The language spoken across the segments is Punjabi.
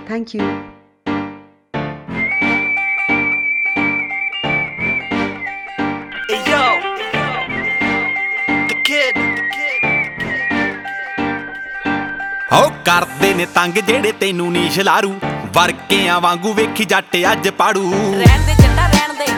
Thank you. Hey yo, the kid. ਹੋ ਕਰਦੇ ਨੇ ਤੰਗ ਜਿਹੜੇ ਤੈਨੂੰ ਨੀ ਛਲਾਰੂ ਵਰਕਿਆਂ ਵਾਂਗੂ ਵੇਖੀ ਜੱਟ ਅੱਜ ਪਾੜੂ ਰਹਿਣ ਦੇ ਜੱਟਾ ਰਹਿਣ ਦੇ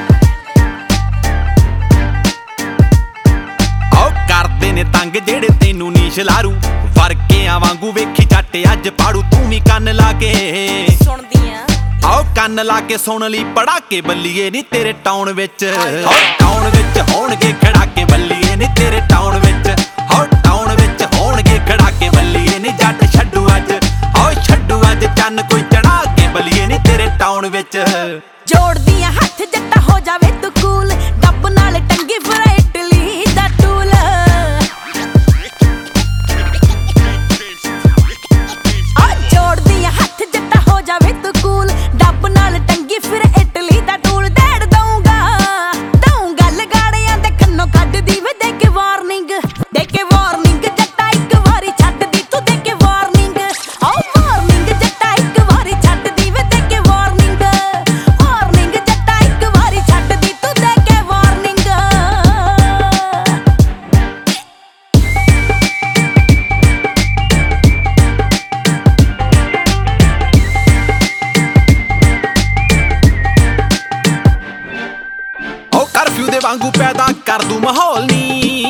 ਹੋ ਕਰਦੇ ਨੇ ਤੰਗ ਜਿਹੜੇ ਤੈਨੂੰ ਨੀ ਛਲਾਰੂ ਵਰਕਿਆਂ ਵਾਂਗੂ ਵੇਖੀ ਜੱਟ ਅੱਜ ਪਾੜੂ ਤੂੰ ਵੀ ਕੰਨ ਲਾ ਕੇ ਸੁਣਦੀ ਆ ਆਓ ਕੰਨ ਲਾ ਕੇ ਸੁਣ ਲਈ ਪੜਾਕੇ ਬੱਲੀਏ ਨੀ ਤੇਰੇ ਟਾਊਨ ਵਿੱਚ ਹੋ ਟਾਊਨ ਵਿੱਚ ਹੋਣਗੇ ਖੜਾਕੇ ਬੱਲੀਏ ਨੀ ਤੇਰੇ ਟਾਊਨ ਵਿੱਚ ਹੋ ਟਾਊਨ ਵਿੱਚ ਹੋਣਗੇ ਖੜਾਕੇ ਬੱਲੀਏ ਨੀ ਜੱਟ ਛੱਡੂ ਅੱਜ ਹੋ ਛੱਡੂ ਅੱਜ ਚੰਨ ਕੋਈ ਚੜਾ ਕੇ ਬੱਲੀਏ ਨੀ ਤੇਰੇ ਟਾਊਨ ਵਿੱਚ ਜੋੜਦੀ ਆ ਹੱਥ ਜੱਟਾ ਹੋ ਜਾਵੇ ਤੂੰ ਕੂਲ ਡੱਬ ਨਾਲ ਟੰਗੀ ਫਿਰ ਇਟਲੀ ਦਾ ਟੂਲ ਆ ਜੋੜਦੀ ਆ ਹੱਥ ਜੱਟਾ ਹੋ ਜਾਵੇ ਤੂੰ ਕੂਲ ਡੱਬ ਨਾਲ ਟੰਗੀ ਫਿਰ ਇਟਲੀ ਦਾ ਟੂਲ ਡੇੜ ਦਊਂਗਾ ਲਗਾੜਿਆਂ ਦੇ ਕੰਨੋਂ ਕੱਢਦੀ ਵੇ ਦੇ ਕੇ ਵਾਰਨਿੰਗ ਜੱਟਾ ਇੱਕ ਵਾਰੀ ਛੱਡਦੀ ਤੂੰ ਦੇ ਕੇ ਵਾਰਨਿੰਗ ਵਾਰਨਿੰਗ ਜੱਟਾ ਇੱਕ ਵਾਰੀ ਛੱਡਦੀ ਵੇ ਦੇ ਕੇ ਵਾਰਨਿੰਗ ਜੱਟਾ ਇੱਕ ਵਾਰੀ ਛੱਡਦੀ ਤੂੰ ਦੇ ਕੇ ਵਾਰਨਿੰਗ ਹੋ ਕਰਫਿਊ ਦੇ ਵਾਂਗੂ ਪੈਦਾ ਕਰ ਦੂੰ ਮਾਹੌਲ ਨੀ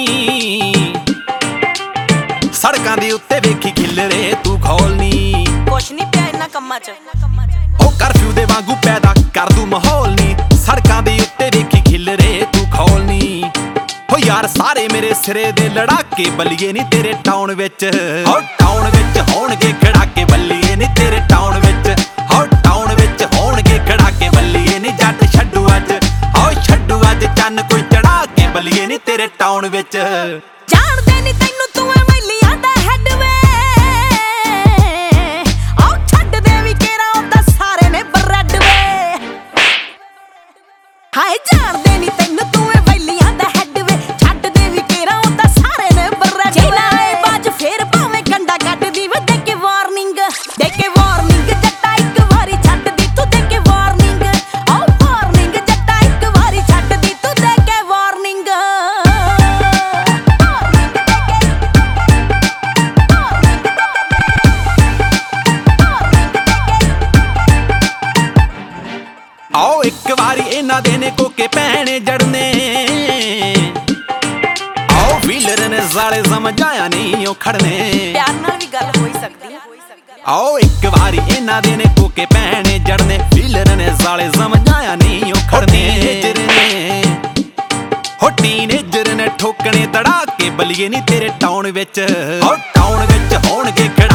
ਸੜਕਾਂ ਦੇ ਉੱਤੇ ਵੇਖੀ ਖਿਲਰੇ ਤੂੰ ਖੋਲ ਨੀ ਕੁਛ ਨਹੀਂ ਪਿਆ ਇਹਨਾਂ ਕੰਮਾਂ 'ਚ ਹੋ ਕਰਫਿਊ ਦੇ ਵਾਂਗੂ ਪੈਦਾ ਕਰ ਦੂੰ ਮਾਹੌਲ ਨੀ ਸੜਕਾਂ ਦੇ ਉੱਤੇ ਵੇਖੀ ਖਿਲਰੇ ਤੂੰ ਖੋਲ ਨੀ ਹੋ ਯਾਰ ਸਾਰੇ ਮੇਰੇ ਸਿਰੇ ਦੇ ਲੜਾਕੇ ਬੱਲੀਏ ਨੀ ਤੇਰੇ ਟਾਊਨ ਵਿੱਚ ਹੋ ਟਾਊਨ ਵਿੱਚ ਹੋਣਗੇ ਖੜਾਕੇ ਬੱਲੀਏ ਨੀ ਤੇਰੇ ਟਾਊਨ ਵਿੱਚ ਹੋ ਟਾਊਨ ਵਿੱਚ ਹੋਣਗੇ ਖੜਾਕੇ ਬੱਲੀਏ ਨੀ ਜੱਟ ਛੱਡੂ ਅੱਜ ਹੋ ਛੱਡੂ ਅੱਜ ਚੰਨ ਕੋਈ ਚੜਾ ਕੇ ਬੱਲੀਏ ਨੀ ਤੇਰੇ ਟਾਊਨ ਵਿੱਚ ਜਾਣਦੇ ਨੀ ਤੈਨੂੰ ਤੂੰ ਐ ਮੈਲੀਆਂ ਦਾ ਹੈਡ ਵੇ ਆਉ ਛੱਡ ਦੇ ਵੀ ਕੇਰਾ ਉਹਦਾ ਸਾਰੇ ਨੇ ਬਰੈਡ ਵੇ ਹਾਏ ਜਾਣਦੇ ਨੀ ਤੈਨੂੰ ਤੂੰ ਐ ਮੈਲੀਆਂ ਦਾ ਹੈਡ ਵੇ ਛੱਡ ਦੇ ਵੀ ਕੇਰਾ ਉਹਦਾ ਸਾਰੇ ਨੇ ਬਰੈਡ ਜੇ ਨਾ ਆਏ ਬਾਜ ਫੇਰ ਭਾਵੇਂ ਕੰਡਾ ਕੱਢਦੀ ਵੇ ਦੇ ਕੇ ਵਾਰਨਿੰਗ ਜੱਟਾ ਇੱਕ ਵਾਰੀ ਛੱਡਦੀ ਤੂੰ ਦੇ ਕੇ ਵਾਰਨਿੰਗ ਵਾਰਨਿੰਗ ਜੱਟਾ ਇੱਕ ਵਾਰੀ ਛੱਡਦੀ ਤੂੰ ਦੇ ਕੇ ਵਾਰਨਿੰਗ ਆਓ ਇੱਕ ਵਾਰੀ ਇਹਨਾਂ ਦੇ ਨੇ ਕੋਕੇ ਪੈਣੇ ਜੜਨੇ ਆਓ ਵੀਲਰ ਨੇ ਜ਼ਾਲੇ ਸਮਝਾਇਆ ਨਹੀਂ ਉਹ ਖੜਨੇ ਪਿਆਰ ਨਾਲ ਵੀ ਗੱਲ ਹੋਈ ਸਕਦੀ ਆ ਆਓ ਇੱਕ ਵਾਰੀ ਇਹਨਾਂ ਦੇ ਨੇ ਕੋਕੇ ਪੈਣੇ ਜੜਨੇ ਵੀਲਰ ਨੇ ਜ਼ਾਲੇ ਸਮਝਾਇਆ ਨਹੀਂ ਉਹ ਖੜਨੇ ਹੋ ਟੀਨੇਜਰ ਨੇ ਠੋਕਣੇ ਤੜਾ ਕੇ ਬੱਲੀਏ ਨਹੀਂ ਤੇਰੇ ਟਾਊਨ ਵਿੱਚ ਹੋ ਟਾਊਨ ਵਿੱਚ ਹੋਣਗੇ ਖੜਾ